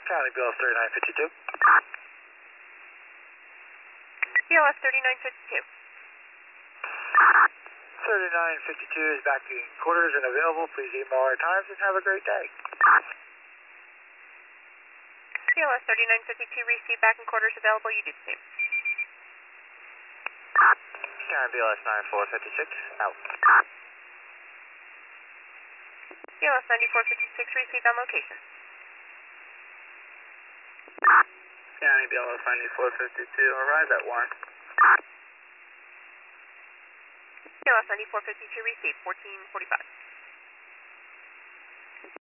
County BLS 3952. BLS 3952. 3952 is back in quarters and available. Please email our times and have a great day. BLS 3952, receive back in quarters available. You do the same. County BLS 9456, out. BLS 9456, received on location. County BLS 9452, arrive at 1. BLS 9452, received 1445.